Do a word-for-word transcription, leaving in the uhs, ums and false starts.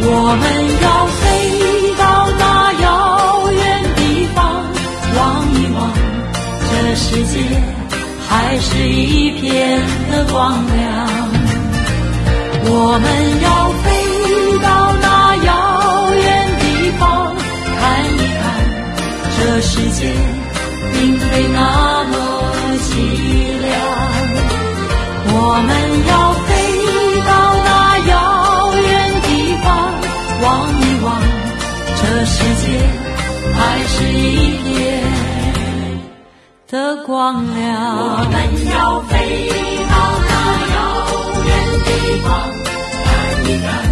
我们要飞到那遥远地方，望一望，这世界还是一片的光亮。我们要飞到那遥远地方，看一看，这世界并非那么凄凉。我们要飞到那遥远地方，望一望，这世界还是一片的光亮。我们要飞到那遥远地方，看一看，